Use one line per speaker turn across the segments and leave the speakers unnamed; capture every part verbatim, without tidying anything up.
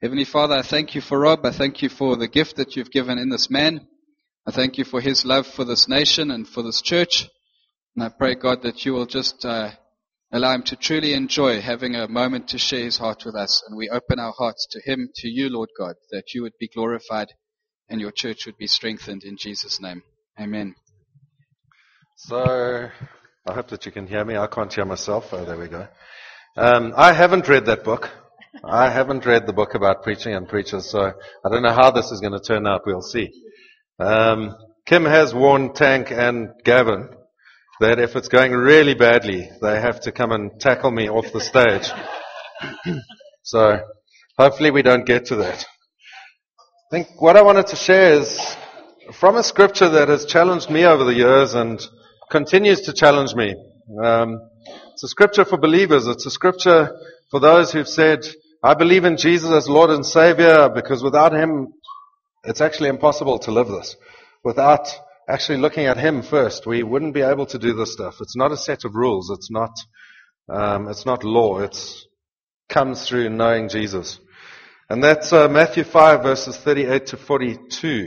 Heavenly Father, I thank you for Rob. I thank you for the gift that you've given in this man. I thank you for his love for this nation and for this church. And I pray, God, that you will just uh, allow him to truly enjoy having a moment to share his heart with us. And we open our hearts to him, to you, Lord God, that you would be glorified and your church would be strengthened in Jesus' name. Amen.
So, I hope that you can hear me. I can't hear myself. Oh, there we go. Um, I haven't read that book. I haven't read the book about preaching and preachers, so I don't know how this is going to turn out. We'll see. Um, Kim has warned Tank and Gavin that if it's going really badly, they have to come and tackle me off the stage. So, hopefully we don't get to that. I think what I wanted to share is from a scripture that has challenged me over the years and continues to challenge me. Um, it's a scripture for believers. It's a scripture for those who've said, I believe in Jesus as Lord and Savior because without Him, it's actually impossible to live this. Without actually looking at Him first, we wouldn't be able to do this stuff. It's not a set of rules. It's not, um, it's not law. It comes through knowing Jesus. And that's uh, Matthew five verses thirty-eight to forty-two.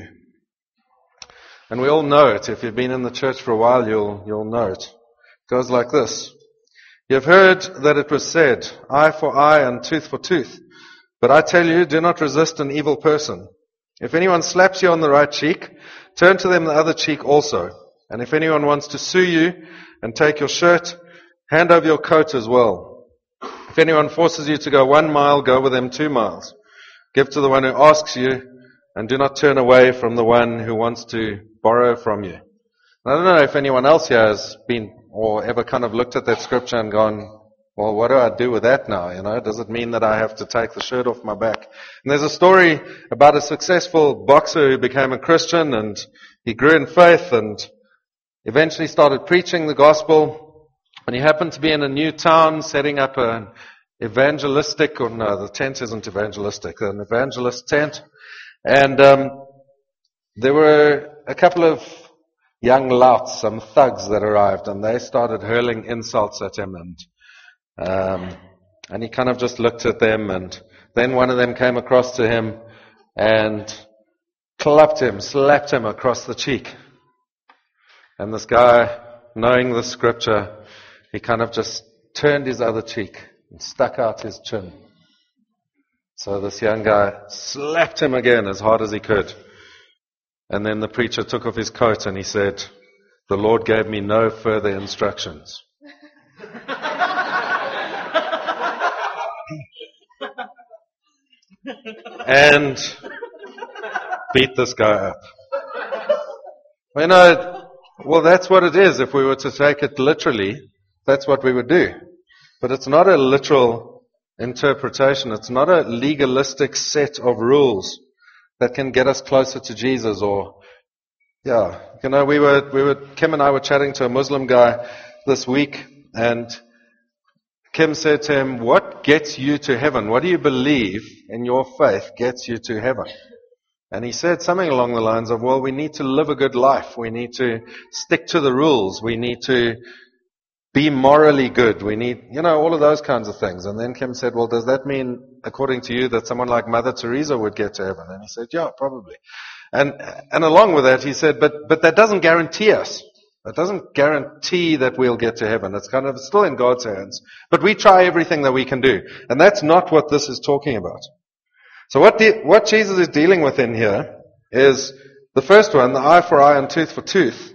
And we all know it. If you've been in the church for a while, you'll, you'll know it. It goes like this. You have heard that it was said, eye for eye and tooth for tooth. But I tell you, do not resist an evil person. If anyone slaps you on the right cheek, turn to them the other cheek also. And if anyone wants to sue you and take your shirt, hand over your coat as well. If anyone forces you to go one mile, go with them two miles. Give to the one who asks you, and do not turn away from the one who wants to borrow from you. I don't know if anyone else here has been or ever kind of looked at that scripture and gone, well, what do I do with that now? You know, does it mean that I have to take the shirt off my back? And there's a story about a successful boxer who became a Christian and he grew in faith and eventually started preaching the gospel. And he happened to be in a new town setting up an evangelistic, or no, the tent isn't evangelistic, an evangelist tent. And um, there were a couple of young louts, some thugs that arrived, and they started hurling insults at him, and um, and he kind of just looked at them, and then one of them came across to him and clubbed him, slapped him across the cheek. And this guy, knowing the scripture, he kind of just turned his other cheek and stuck out his chin. So this young guy slapped him again as hard as he could. And then the preacher took off his coat and he said, the Lord gave me no further instructions. And beat this guy up. You know, well, that's what it is. If we were to take it literally, that's what we would do. But it's not a literal interpretation. It's not a legalistic set of rules that can get us closer to Jesus. Or, yeah, you know, we were, we were, Kim and I were chatting to a Muslim guy this week, and Kim said to him, what gets you to heaven? What do you believe in your faith gets you to heaven? And he said something along the lines of, well, we need to live a good life. We need to stick to the rules. We need to be morally good. We need, you know, all of those kinds of things. And then Kim said, well, does that mean, according to you, that someone like Mother Teresa would get to heaven? And he said, yeah, probably. And, and along with that, he said, but, but that doesn't guarantee us. That doesn't guarantee that we'll get to heaven. It's kind of still in God's hands. But we try everything that we can do. And that's not what this is talking about. So what, de- what Jesus is dealing with in here is the first one, the eye for eye and tooth for tooth,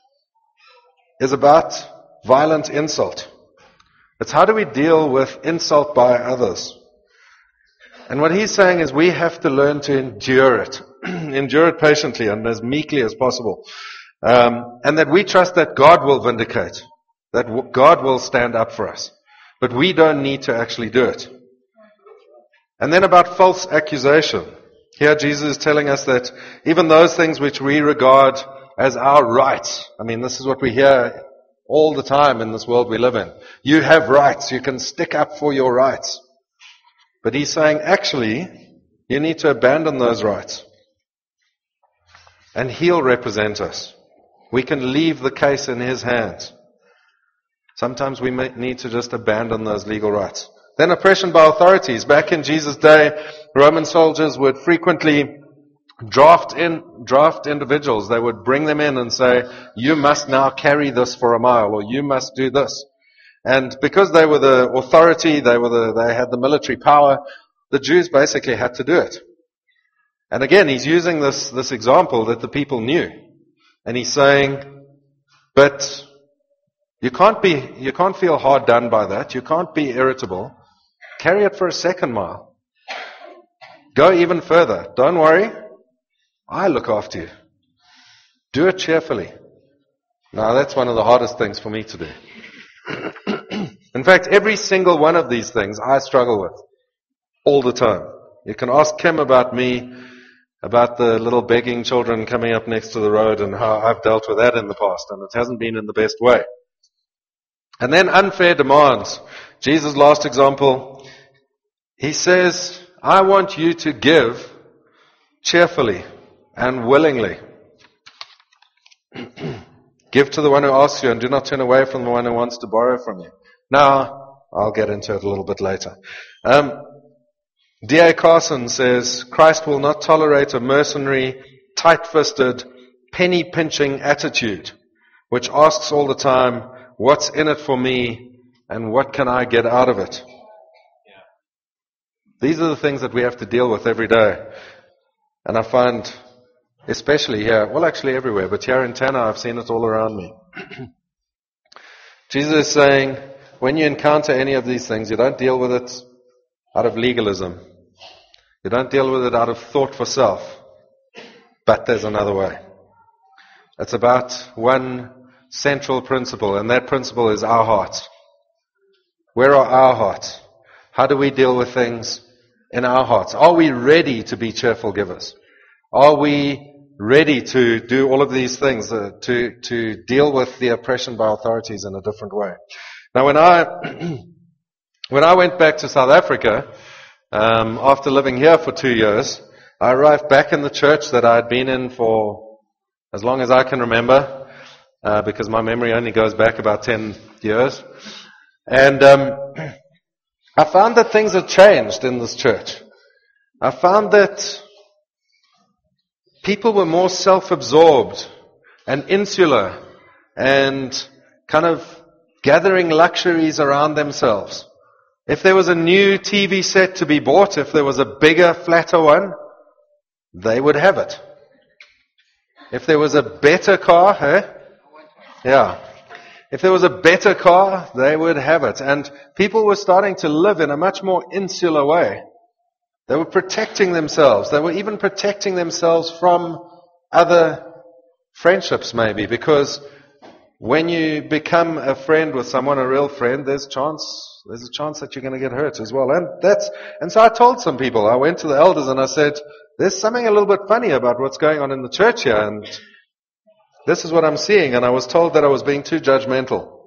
is about violent insult. It's how do we deal with insult by others? And what he's saying is we have to learn to endure it. Endure it patiently and as meekly as possible. Um, and that we trust that God will vindicate. That w- God will stand up for us. But we don't need to actually do it. And then about false accusation. Here Jesus is telling us that even those things which we regard as our rights, I mean, this is what we hear all the time in this world we live in. You have rights. You can stick up for your rights. But he's saying, actually, you need to abandon those rights. And he'll represent us. We can leave the case in his hands. Sometimes we may need to just abandon those legal rights. Then oppression by authorities. Back in Jesus' day, Roman soldiers would frequently draft in, draft individuals. They would bring them in and say, you must now carry this for a mile, or you must do this. And because they were the authority, they were the, they had the military power, the Jews basically had to do it. And again, he's using this, this example that the people knew. And he's saying, but you can't be, you can't feel hard done by that. You can't be irritable. Carry it for a second mile. Go even further. Don't worry. I look after you. Do it cheerfully. Now that's one of the hardest things for me to do. In fact, every single one of these things I struggle with all the time. You can ask Kim about me, about the little begging children coming up next to the road and how I've dealt with that in the past, and it hasn't been in the best way. And then unfair demands. Jesus' last example, he says, I want you to give cheerfully and willingly. Give to the one who asks you and do not turn away from the one who wants to borrow from you. Now, I'll get into it a little bit later. Um, D A Carson says, Christ will not tolerate a mercenary, tight-fisted, penny-pinching attitude, which asks all the time, what's in it for me and what can I get out of it? Yeah. These are the things that we have to deal with every day. And I find, especially here, well actually everywhere, but here in Tanna I've seen it all around me. Jesus is saying, when you encounter any of these things, you don't deal with it out of legalism. You don't deal with it out of thought for self. But there's another way. It's about one central principle, and that principle is our hearts. Where are our hearts? How do we deal with things in our hearts? Are we ready to be cheerful givers? Are we ready to do all of these things, uh, to, to deal with the oppression by authorities in a different way? Now when I, when I went back to South Africa, um, after living here for two years, I arrived back in the church that I had been in for as long as I can remember, uh, because my memory only goes back about ten years. And um, I found that things had changed in this church. I found that people were more self-absorbed and insular and kind of gathering luxuries around themselves. If there was a new T V set to be bought, if there was a bigger, flatter one, they would have it. If there was a better car, eh? Yeah. If there was a better car, they would have it. And people were starting to live in a much more insular way. They were protecting themselves. They were even protecting themselves from other friendships maybe, because when you become a friend with someone, a real friend, there's chance, there's a chance that you're going to get hurt as well. And that's, and so I told some people, I went to the elders and I said, there's something a little bit funny about what's going on in the church here, and this is what I'm seeing. And I was told that I was being too judgmental.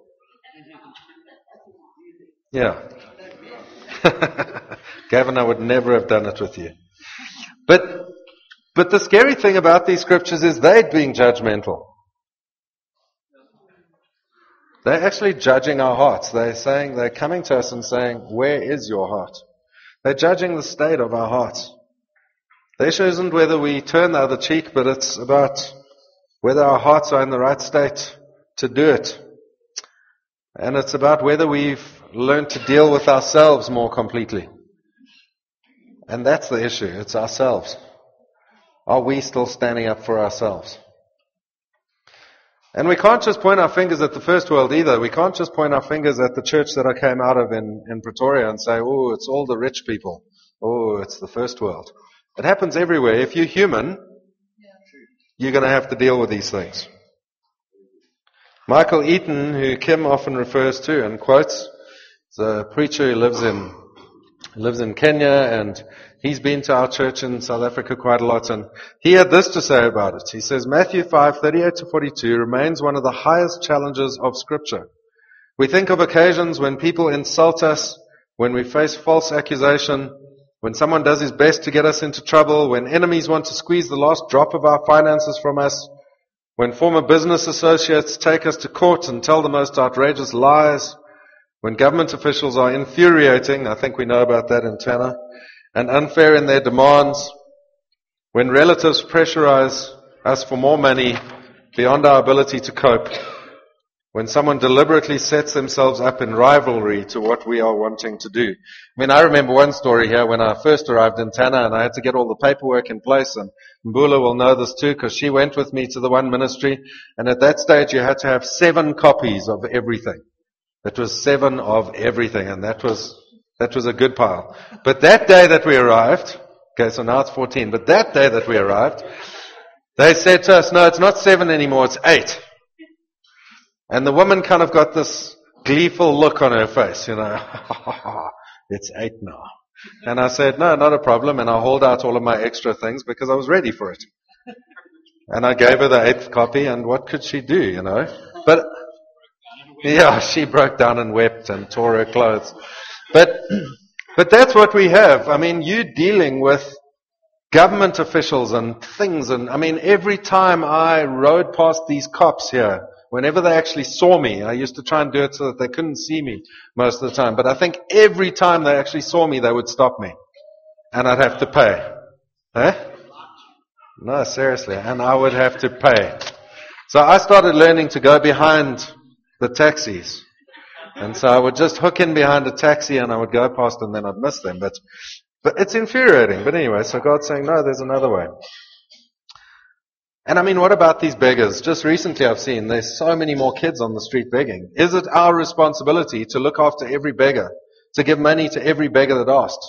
Yeah. Gavin, I would never have done it with you. But, but the scary thing about these scriptures is they're being judgmental. They're actually judging our hearts. They're saying, they're coming to us and saying, where is your heart? They're judging the state of our hearts. The issue isn't whether we turn the other cheek, but it's about whether our hearts are in the right state to do it. And it's about whether we've learned to deal with ourselves more completely. And that's the issue. It's ourselves. Are we still standing up for ourselves? And we can't just point our fingers at the first world either. We can't just point our fingers at the church that I came out of in, in Pretoria and say, oh, it's all the rich people. Oh, it's the first world. It happens everywhere. If you're human, you're going to have to deal with these things. Michael Eaton, who Kim often refers to and quotes, is a preacher who lives in lives in Kenya, and he's been to our church in South Africa quite a lot, and he had this to say about it. He says, Matthew five, thirty-eight to forty-two remains one of the highest challenges of Scripture. We think of occasions when people insult us, when we face false accusation, when someone does his best to get us into trouble, when enemies want to squeeze the last drop of our finances from us, when former business associates take us to court and tell the most outrageous lies, when government officials are infuriating, I think we know about that in Tanna, and unfair in their demands, when relatives pressurize us for more money beyond our ability to cope, when someone deliberately sets themselves up in rivalry to what we are wanting to do. I mean, I remember one story here when I first arrived in Tana and I had to get all the paperwork in place, and Mbula will know this too because she went with me to the one ministry, and at that stage you had to have seven copies of everything. It was seven of everything, and that was, that was a good pile. But that day that we arrived, okay, so now it's fourteen, but that day that we arrived, they said to us, no, it's not seven anymore, it's eight. And the woman kind of got this gleeful look on her face, you know, it's eight now. And I said, no, not a problem, and I hauled out all of my extra things because I was ready for it. And I gave her the eighth copy, and what could she do, you know? But, yeah, she broke down and wept and tore her clothes. But, but that's what we have. I mean, you dealing with government officials and things, and I mean, every time I rode past these cops here, whenever they actually saw me, I used to try and do it so that they couldn't see me most of the time, but I think every time they actually saw me, they would stop me. And I'd have to pay. Eh? No, seriously. And I would have to pay. So I started learning to go behind the taxis. And so I would just hook in behind a taxi and I would go past and then I'd miss them. But, but it's infuriating. But anyway, so God's saying, no, there's another way. And I mean, what about these beggars? Just recently I've seen there's so many more kids on the street begging. Is it our responsibility to look after every beggar, to give money to every beggar that asks?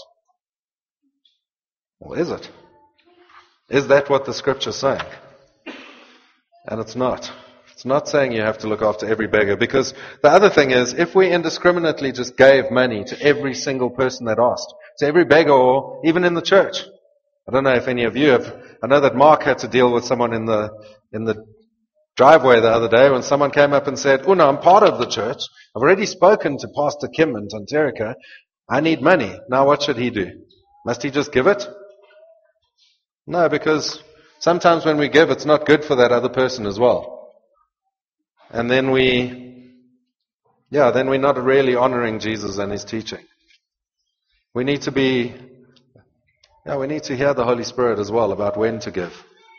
Well, is it? Is that what the scripture's saying? And it's not. It's not saying you have to look after every beggar, because the other thing is, if we indiscriminately just gave money to every single person that asked, to every beggar or even in the church. I don't know if any of you have, I know that Mark had to deal with someone in the, in the driveway the other day when someone came up and said, oh no, I'm part of the church. I've already spoken to Pastor Kim and Tanterica. I need money. Now what should he do? Must he just give it? No, because sometimes when we give, it's not good for that other person as well. And then we, yeah, then we're not really honoring Jesus and his teaching. We need to be, yeah, we need to hear the Holy Spirit as well about when to give.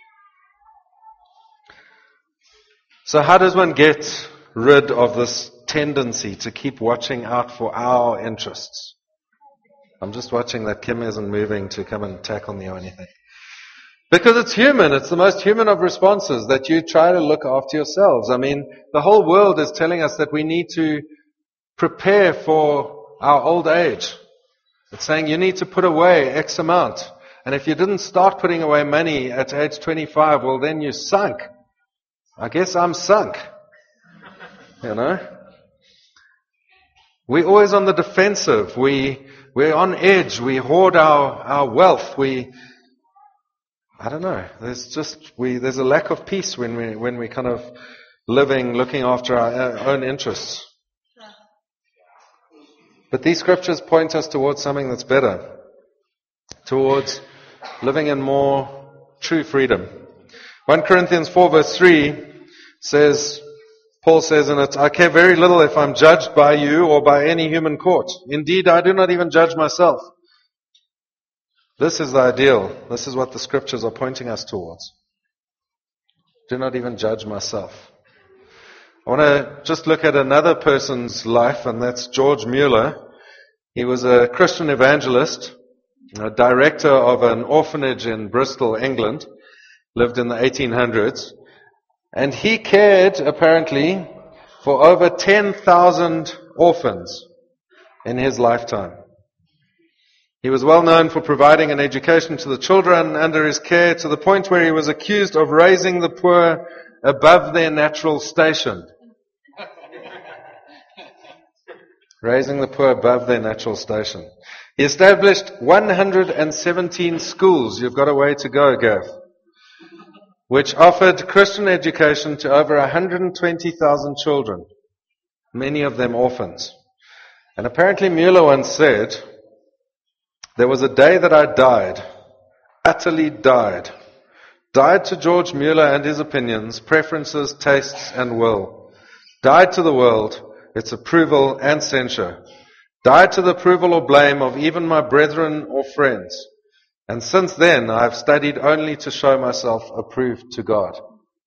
So how does one get rid of this tendency to keep watching out for our interests? I'm just watching that Kim isn't moving to come and tackle me or anything. Because it's human. It's the most human of responses that you try to look after yourselves. I mean, the whole world is telling us that we need to prepare for our old age. It's saying you need to put away X amount. And if you didn't start putting away money at age twenty-five, well then you sunk. I guess I'm sunk. You know? We're always on the defensive. We, we're on edge. We hoard our, our wealth. We, I don't know. There's just, we, there's a lack of peace when we, when we kind of living, looking after our, our own interests. But these scriptures point us towards something that's better. Towards living in more true freedom. First Corinthians four verse three says, Paul says in it, I care very little if I'm judged by you or by any human court. Indeed, I do not even judge myself. This is the ideal. This is what the scriptures are pointing us towards. Do not even judge myself. I want to just look at another person's life, and that's George Mueller. He was a Christian evangelist, a director of an orphanage in Bristol, England, lived in the eighteen hundreds, and he cared, apparently, for over ten thousand orphans in his lifetime. He was well known for providing an education to the children under his care, to the point where he was accused of raising the poor above their natural station. Raising the poor above their natural station. He established one hundred seventeen schools. You've got a way to go, Gav. Which offered Christian education to over one hundred twenty thousand children. Many of them orphans. And apparently Mueller once said, there was a day that I died, utterly died. Died to George Mueller and his opinions, preferences, tastes, and will. Died to the world, its approval and censure. died to the approval or blame of even my brethren or friends. And since then, I have studied only to show myself approved to God.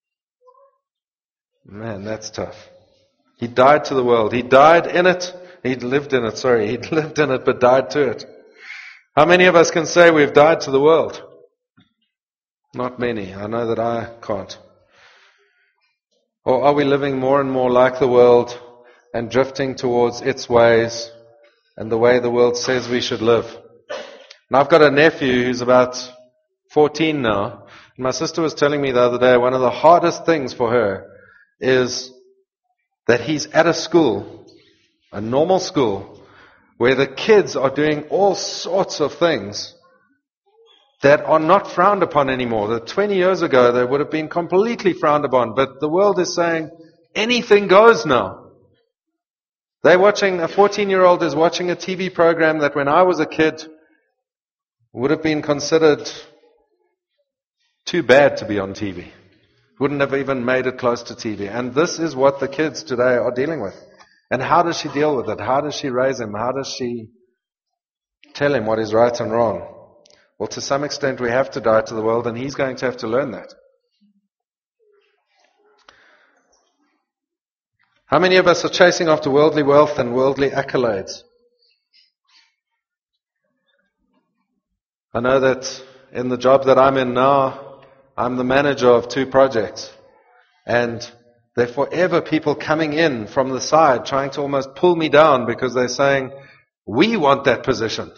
Man, that's tough. He died to the world. He died in it. He lived in it, sorry. He lived in it, but died to it. How many of us can say we've died to the world? Not many. I know that I can't. Or are we living more and more like the world and drifting towards its ways and the way the world says we should live? And I've got a nephew who's about fourteen now. And my sister was telling me the other day, one of the hardest things for her is that he's at a school, a normal school, where the kids are doing all sorts of things that are not frowned upon anymore. That twenty years ago they would have been completely frowned upon. But the world is saying anything goes now. They're watching, a fourteen-year-old is watching a T V program that when I was a kid would have been considered too bad to be on T V. Wouldn't have even made it close to T V. And this is what the kids today are dealing with. And how does she deal with it? How does she raise him? How does she tell him what is right and wrong? Well, to some extent we have to die to the world, and he's going to have to learn that. How many of us are chasing after worldly wealth and worldly accolades? I know that in the job that I'm in now, I'm the manager of two projects. And there are forever people coming in from the side trying to almost pull me down because they're saying, we want that position.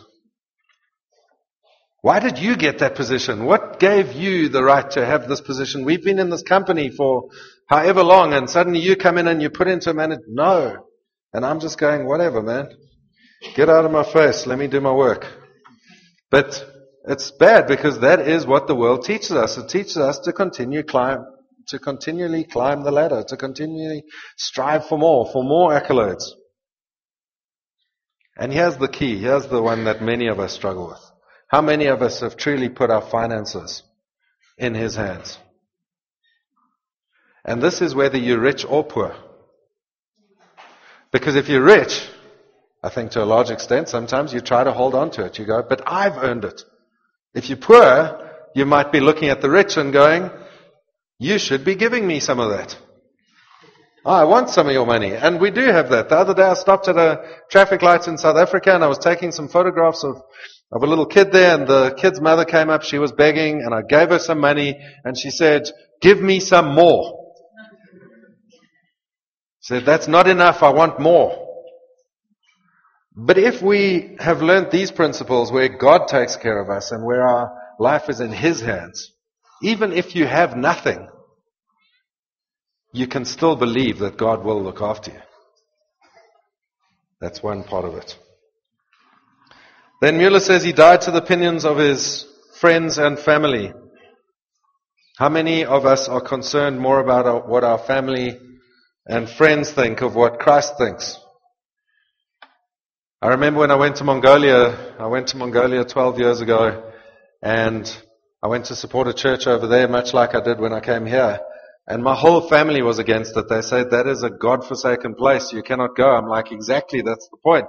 Why did you get that position? What gave you the right to have this position? We've been in this company for however long, and suddenly you come in and you put into a manager. No. And I'm just going, whatever, man. Get out of my face. Let me do my work. But it's bad because that is what the world teaches us. It teaches us to continue climb, to continually climb the ladder, to continually strive for more, for more accolades. And here's the key. Here's the one that many of us struggle with. How many of us have truly put our finances in His hands? And this is whether you're rich or poor. Because if you're rich, I think to a large extent, sometimes you try to hold on to it. You go, but I've earned it. If you're poor, you might be looking at the rich and going, you should be giving me some of that. Oh, I want some of your money. And we do have that. The other day I stopped at a traffic light in South Africa and I was taking some photographs of, of a little kid there, and the kid's mother came up. She was begging and I gave her some money and she said, give me some more. She said, that's not enough. I want more. But if we have learned these principles where God takes care of us and where our life is in His hands, even if you have nothing, you can still believe that God will look after you. That's one part of it. Then Mueller says he died to the opinions of his friends and family. How many of us are concerned more about our, what our family and friends think of what Christ thinks? I remember when I went to Mongolia, I went to Mongolia twelve years ago, and I went to support a church over there, much like I did when I came here. And my whole family was against it. They said, that is a God-forsaken place. You cannot go. I'm like, exactly, that's the point.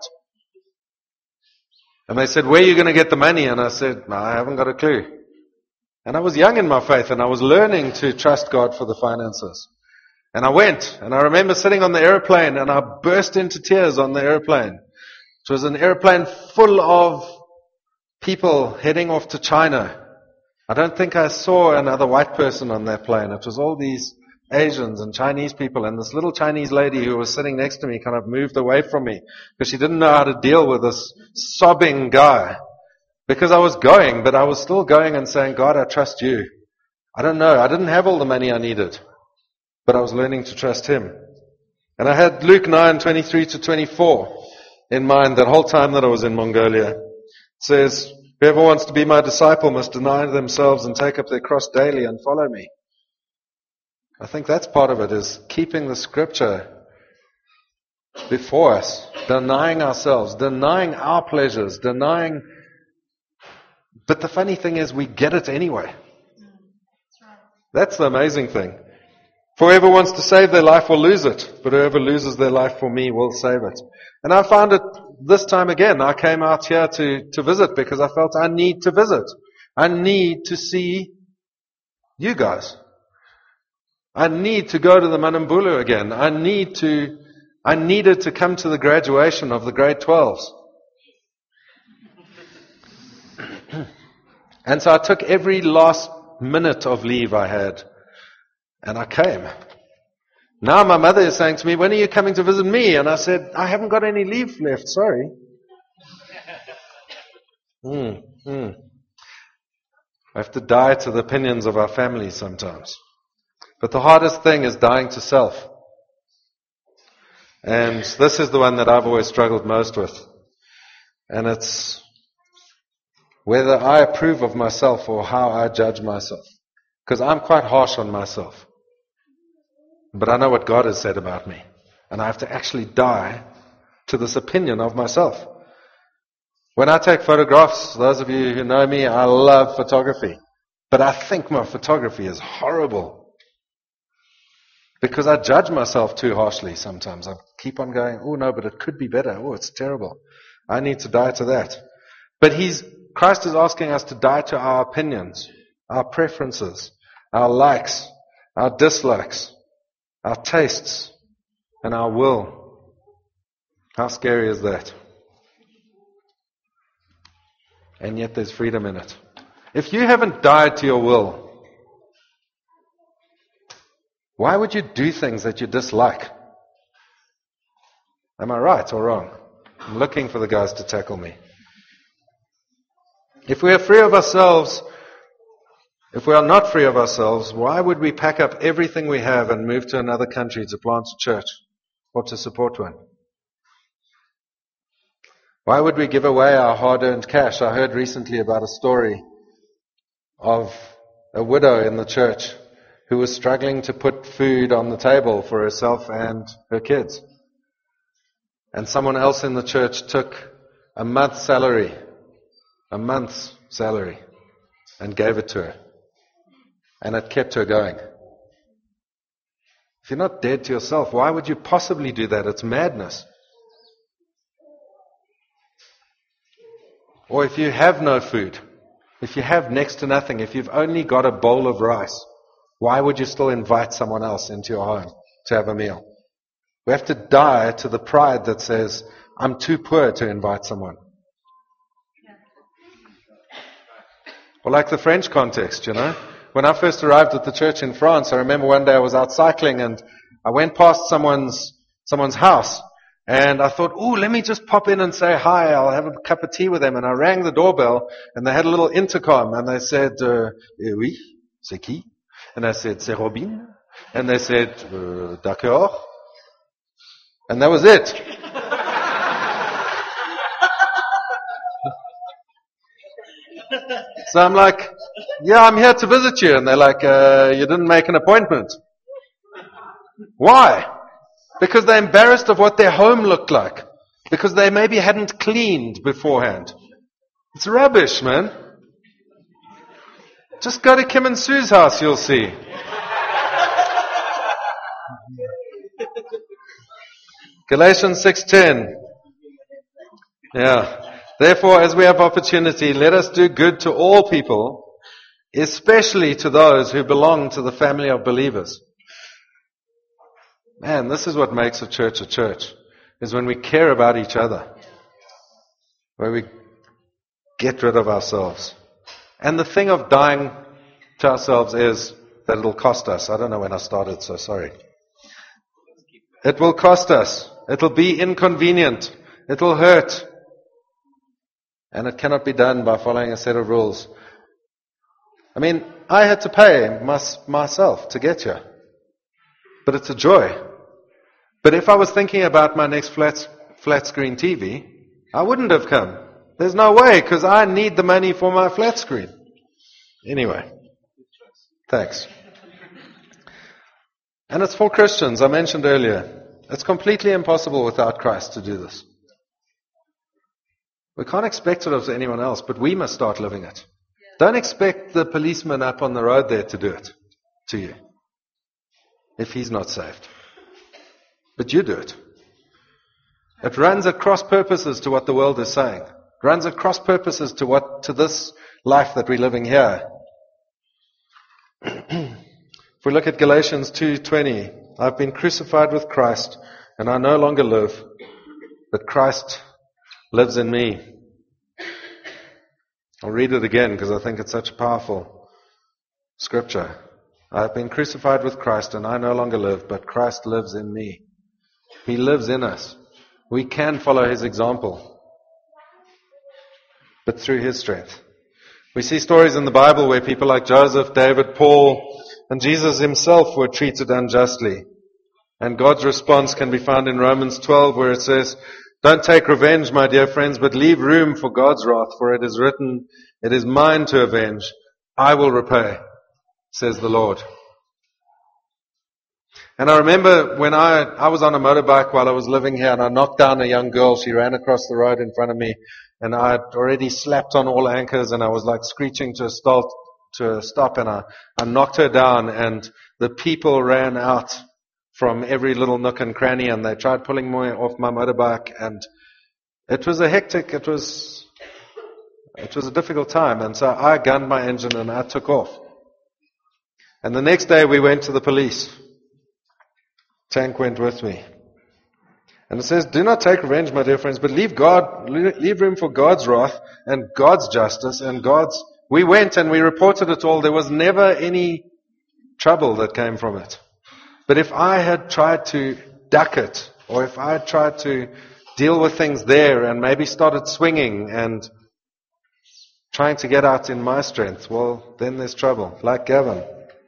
And they said, where are you going to get the money? And I said, no, I haven't got a clue. And I was young in my faith, and I was learning to trust God for the finances. And I went, and I remember sitting on the airplane, and I burst into tears on the airplane. It was an airplane full of people heading off to China. I don't think I saw another white person on that plane. It was all these Asians and Chinese people, and this little Chinese lady who was sitting next to me kind of moved away from me because she didn't know how to deal with this sobbing guy. Because I was going, but I was still going and saying, God, I trust you. I don't know. I didn't have all the money I needed, but I was learning to trust Him. And I had Luke nine, twenty-three to twenty-four in mind that whole time that I was in Mongolia. It says, whoever wants to be my disciple must deny themselves and take up their cross daily and follow me. I think that's part of it, is keeping the scripture before us, denying ourselves, denying our pleasures, denying... But the funny thing is, we get it anyway. That's the amazing thing. For whoever wants to save their life will lose it, but whoever loses their life for me will save it. And I found it this time again, I came out here to, to visit because I felt I need to visit. I need to see you guys. I need to go to the Manambulu again. I need to, I needed to come to the graduation of the grade twelves. And so I took every last minute of leave I had, and I came. Now my mother is saying to me, when are you coming to visit me? And I said, I haven't got any leave left, sorry. Mm, mm. I have to die to the opinions of our family sometimes. But the hardest thing is dying to self. And this is the one that I've always struggled most with. And it's whether I approve of myself or how I judge myself. Because I'm quite harsh on myself. But I know what God has said about me. And I have to actually die to this opinion of myself. When I take photographs, those of you who know me, I love photography. But I think my photography is horrible. Because I judge myself too harshly sometimes. I keep on going, oh no, but it could be better. Oh, it's terrible. I need to die to that. But he's, Christ is asking us to die to our opinions, our preferences, our likes, our dislikes, our tastes, and our will. How scary is that? And yet there's freedom in it. If you haven't died to your will, why would you do things that you dislike? Am I right or wrong? I'm looking for the guys to tackle me. If we are free of ourselves, if we are not free of ourselves, why would we pack up everything we have and move to another country to plant a church or to support one? Why would we give away our hard-earned cash? I heard recently about a story of a widow in the church who was struggling to put food on the table for herself and her kids. And someone else in the church took a month's salary, a month's salary, and gave it to her. And it kept her going. If you're not dead to yourself, why would you possibly do that? It's madness. Or if you have no food, if you have next to nothing, if you've only got a bowl of rice, why would you still invite someone else into your home to have a meal? We have to die to the pride that says, I'm too poor to invite someone. Or like the French context, you know. When I first arrived at the church in France, I remember one day I was out cycling and I went past someone's someone's house. And I thought, oh, let me just pop in and say hi. I'll have a cup of tea with them. And I rang the doorbell, and they had a little intercom, and they said, uh, eh oui, c'est qui? And I said, c'est Robin. And they said, uh, d'accord. And that was it. So I'm like, yeah, I'm here to visit you. And they're like, uh, you didn't make an appointment. Why? Because they're embarrassed of what their home looked like. Because they maybe hadn't cleaned beforehand. It's rubbish, man. Just go to Kim and Sue's house, you'll see. Galatians six ten. Yeah. Therefore, as we have opportunity, let us do good to all people, especially to those who belong to the family of believers. Man, this is what makes a church a church, is when we care about each other, where we get rid of ourselves. And the thing of dying to ourselves is that it'll cost us. I don't know when I started, so sorry. It will cost us. It'll be inconvenient. It'll hurt. And it cannot be done by following a set of rules. I mean, I had to pay my, myself to get here. But it's a joy. But if I was thinking about my next flat, flat screen T V, I wouldn't have come. There's no way, because I need the money for my flat screen. Anyway, thanks. And it's for Christians, I mentioned earlier. It's completely impossible without Christ to do this. We can't expect it of anyone else, but we must start living it. Don't expect the policeman up on the road there to do it to you, if he's not saved. But you do it. It runs at cross purposes to what the world is saying. It runs at cross purposes to what, to this life that we're living here. If we look at Galatians two twenty, I've been crucified with Christ, and I no longer live, but Christ lives in me. I'll read it again because I think it's such a powerful scripture. I have been crucified with Christ, and I no longer live, but Christ lives in me. He lives in us. We can follow His example, but through His strength. We see stories in the Bible where people like Joseph, David, Paul, and Jesus Himself were treated unjustly. And God's response can be found in Romans twelve, where it says, "Don't take revenge, my dear friends, but leave room for God's wrath, for it is written, 'It is mine to avenge. I will repay,' says the Lord." And I remember when I, I was on a motorbike while I was living here, and I knocked down a young girl. She ran across the road in front of me, and I had already slapped on all anchors, and I was like screeching to a stop, to a stop, and I, I knocked her down, and the people ran out from every little nook and cranny, and they tried pulling me off my motorbike, and it was a hectic, it was, it was a difficult time, and so I gunned my engine and I took off. And the next day we went to the police. Tank went with me. And it says, "Do not take revenge, my dear friends, but leave God, leave room for God's wrath and God's justice and God's..." We went and we reported it all. There was never any trouble that came from it. But if I had tried to duck it, or if I had tried to deal with things there and maybe started swinging and trying to get out in my strength, well, then there's trouble, like Gavin.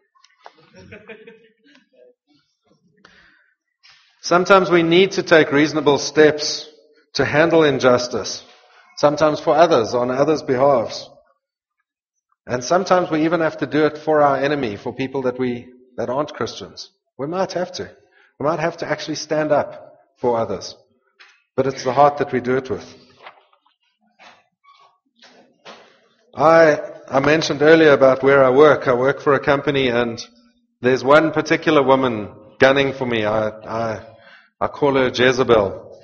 Sometimes we need to take reasonable steps to handle injustice, sometimes for others, on others' behalves. And sometimes we even have to do it for our enemy, for people that we that aren't Christians. We might have to. We might have to actually stand up for others. But it's the heart that we do it with. I I mentioned earlier about where I work. I work for a company, and there's one particular woman gunning for me. I I, I call her Jezebel.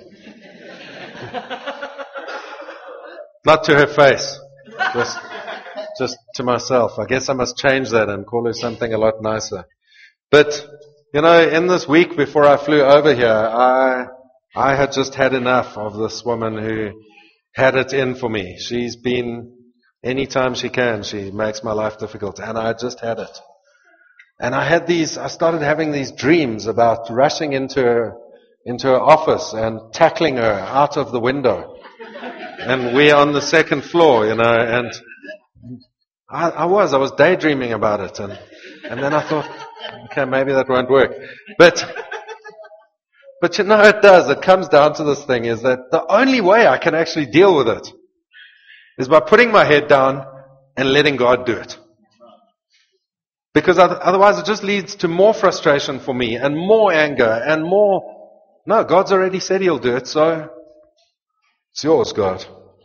Not to her face. Just, just to myself. I guess I must change that and call her something a lot nicer. But, you know, in this week before I flew over here, I I had just had enough of this woman who had it in for me. She's been, anytime she can, she makes my life difficult. And I just had it. And I had these, I started having these dreams about rushing into her, into her office and tackling her out of the window. And we're on the second floor, you know, and I, I was, I was daydreaming about it. And, and then I thought, okay, maybe that won't work. But, but you know, it does. It comes down to this thing, is that the only way I can actually deal with it is by putting my head down and letting God do it. Because otherwise it just leads to more frustration for me and more anger and more, no, God's already said He'll do it, so it's yours, God.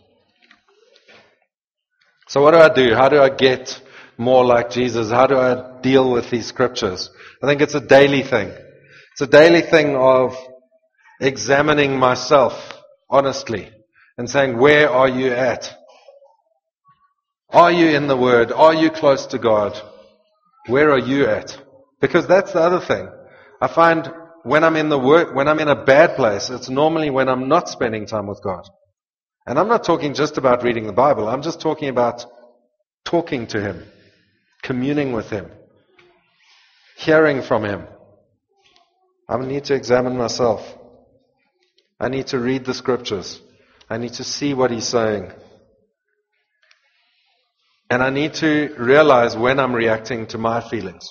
So what do I do? How do I get more like Jesus? How do I deal with these scriptures? I think it's a daily thing. It's a daily thing of examining myself honestly and saying, where are you at? Are you in the Word? Are you close to God? Where are you at? Because that's the other thing. I find when I'm in the work, when I'm in a bad place, it's normally when I'm not spending time with God. And I'm not talking just about reading the Bible. I'm just talking about talking to Him, communing with Him, hearing from Him. I need to examine myself. I need to read the scriptures. I need to see what He's saying. And I need to realize when I'm reacting to my feelings.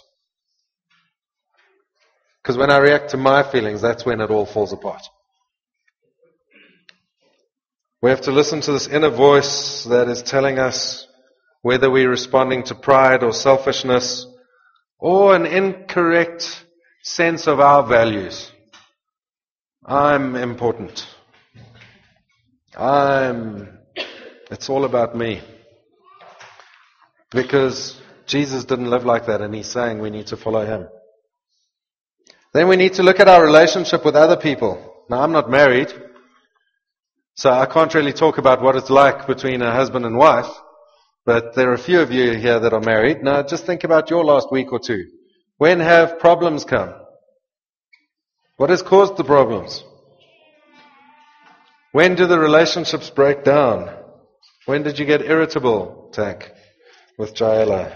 Because when I react to my feelings, that's when it all falls apart. We have to listen to this inner voice that is telling us whether we're responding to pride or selfishness or an incorrect sense of our values. I'm important. I'm, it's all about me. Because Jesus didn't live like that, and He's saying we need to follow Him. Then we need to look at our relationship with other people. Now, I'm not married, So I can't really talk about what it's like between a husband and wife, but there are a few of you here that are married. Now just think about your last week or two. When have problems come? What has caused the problems? When do the relationships break down? When did you get irritable, Tank, with Jaela?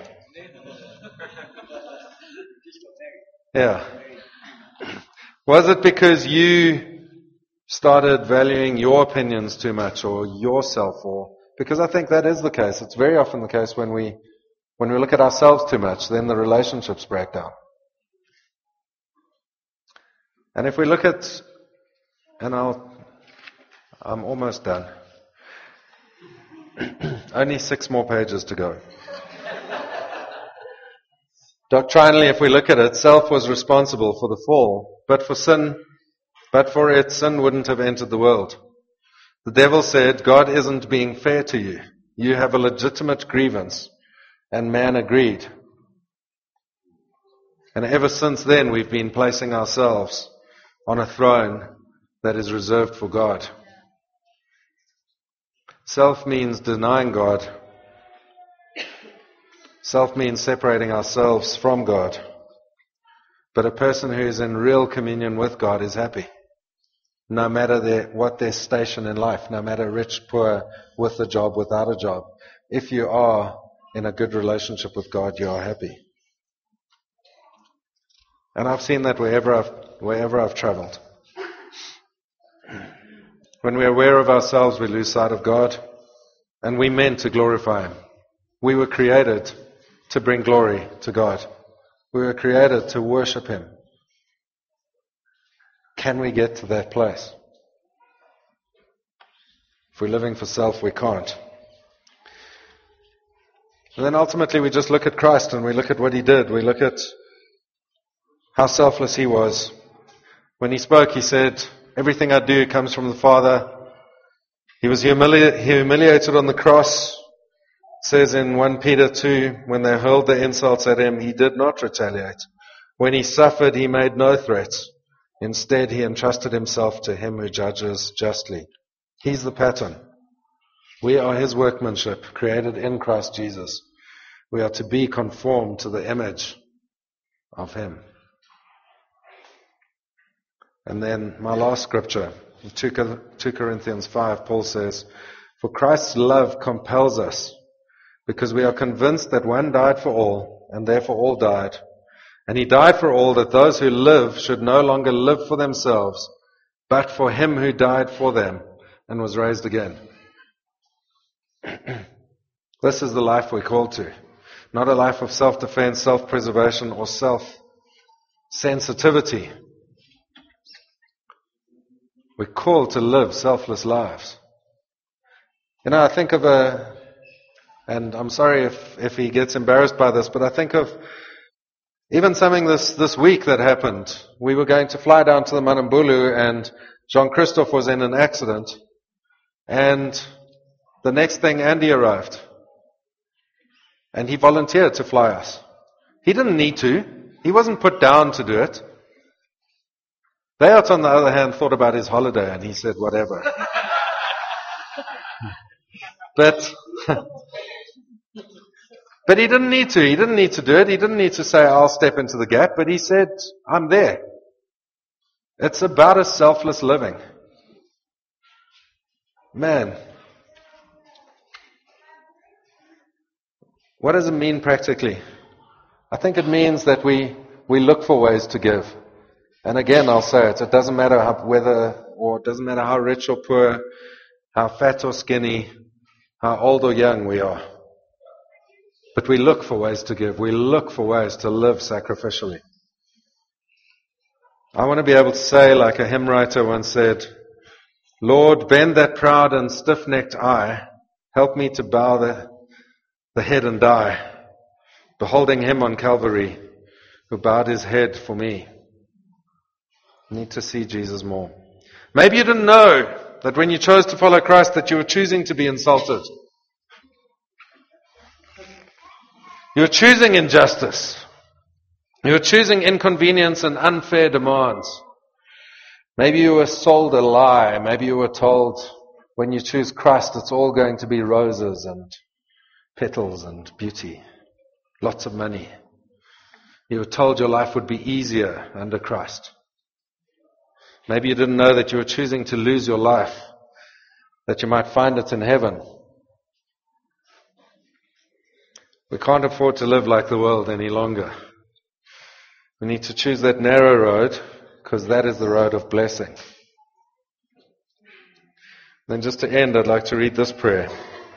Yeah. Was it because you started valuing your opinions too much or yourself? Or because I think that is the case. It's very often the case when we when we look at ourselves too much, then the relationships break down. And if we look at, and I'll, I'm almost done. Only six more pages to go. Doctrinally, if we look at it, self was responsible for the fall, but for sin, but for it, sin wouldn't have entered the world. The devil said, God isn't being fair to you. You have a legitimate grievance. And man agreed. And ever since then, we've been placing ourselves on a throne that is reserved for God. Self means denying God. Self means separating ourselves from God. But a person who is in real communion with God is happy. No matter their, what their station in life, no matter rich, poor, with a job, without a job. If you are in a good relationship with God, you are happy. And I've seen that wherever I've, wherever I've traveled. When we're aware of ourselves, we lose sight of God. And we meant to glorify Him. We were created to bring glory to God. We were created to worship Him. Can we get to that place? If we're living for self, we can't. And then ultimately we just look at Christ and we look at what He did. We look at how selfless He was. When He spoke, He said, everything I do comes from the Father. He was humili- humiliated on the cross. It says in First Peter two, when they hurled their insults at Him, He did not retaliate. When He suffered, He made no threats. Instead, He entrusted Himself to Him who judges justly. He's the pattern. We are His workmanship, created in Christ Jesus. We are to be conformed to the image of Him. And then my last scripture, in two Corinthians five, Paul says, for Christ's love compels us, because we are convinced that one died for all, and therefore all died. And He died for all, that those who live should no longer live for themselves, but for Him who died for them and was raised again. This is the life we're called to. Not a life of self-defense, self-preservation, or self-sensitivity. We're called to live selfless lives. You know, I think of a, and I'm sorry if, if he gets embarrassed by this, but I think of even something this, this week that happened. We were going to fly down to the Manambulu, and Jean-Christophe was in an accident. And the next thing, Andy arrived. And he volunteered to fly us. He didn't need to. He wasn't put down to do it. Bayat, on the other hand, thought about his holiday, and he said, whatever. But, but he didn't need to. He didn't need to do it. He didn't need to say, I'll step into the gap. But he said, I'm there. It's about a selfless living. Man. What does it mean practically? I think it means that we, we look for ways to give. And again, I'll say it, it doesn't matter how, whether, or it doesn't matter how rich or poor, how fat or skinny, how old or young we are. But we look for ways to give. We look for ways to live sacrificially. I want to be able to say, like a hymn writer once said, Lord, bend that proud and stiff-necked eye. Help me to bow the, the head and die, beholding Him on Calvary, who bowed His head for me. Need to see Jesus more. Maybe you didn't know that when you chose to follow Christ that you were choosing to be insulted. You were choosing injustice. You were choosing inconvenience and unfair demands. Maybe you were sold a lie. Maybe you were told when you choose Christ, it's all going to be roses and petals and beauty. Lots of money. You were told your life would be easier under Christ. Maybe you didn't know that you were choosing to lose your life, that you might find it in heaven. We can't afford to live like the world any longer. We need to choose that narrow road, because that is the road of blessing. Then just to end, I'd like to read this prayer.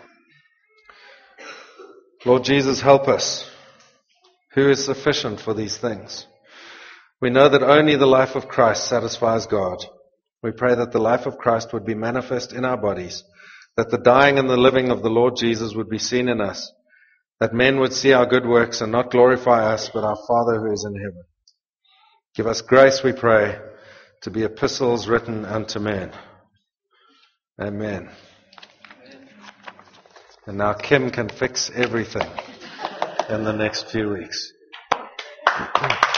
Lord Jesus, help us. Who is sufficient for these things? We know that only the life of Christ satisfies God. We pray that the life of Christ would be manifest in our bodies, that the dying and the living of the Lord Jesus would be seen in us, that men would see our good works and not glorify us, but our Father who is in heaven. Give us grace, we pray, to be epistles written unto men. Amen. And now Kim can fix everything in the next few weeks.